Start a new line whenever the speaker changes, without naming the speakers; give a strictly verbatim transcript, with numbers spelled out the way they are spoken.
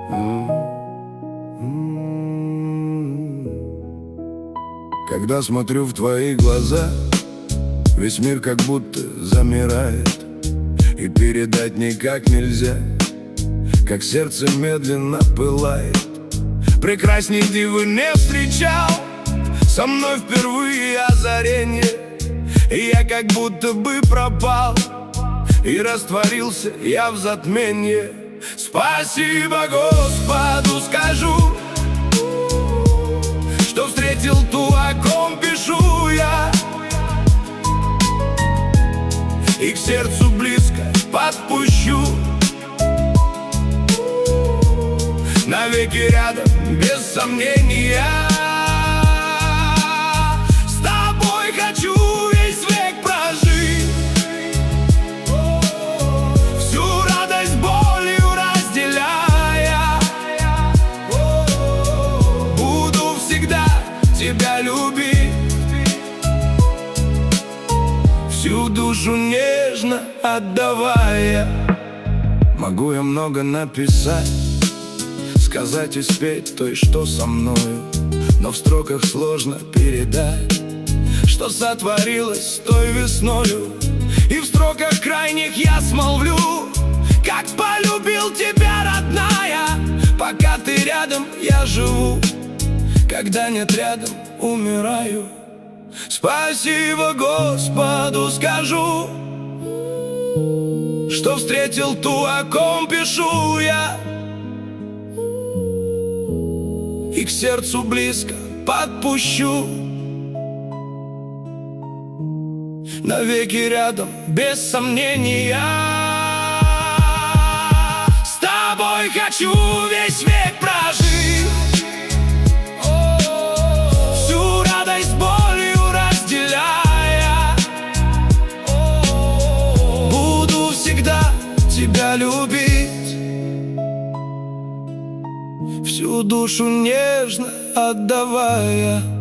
Когда смотрю в твои глаза, весь мир как будто замирает, и передать никак нельзя, как сердце медленно пылает. Прекрасней дивы не встречал, со мной впервые озарение, и я как будто бы пропал, и растворился я в затменье. Спасибо Господу скажу, что встретил ту, о ком пишу я, и к сердцу близко подпущу, навеки рядом, без сомнения. С тобой хочу весь век прожить, всю радость болью разделяя. Буду всегда тебя любить, всю душу нежно отдавая. Могу я много написать, сказать и спеть той, что со мною, но в строках сложно передать, что сотворилось с той весною. И в строках крайних я смолвлю, как полюбил тебя, родная. Пока ты рядом, я живу, когда нет рядом, умираю. Спасибо Господу скажу, что встретил ту, о ком пишу я, и к сердцу близко подпущу, навеки рядом, без сомнения. С тобой хочу весь век прожить, всю радость болью разделяя. Буду всегда тебя любить, всю душу нежно отдавая.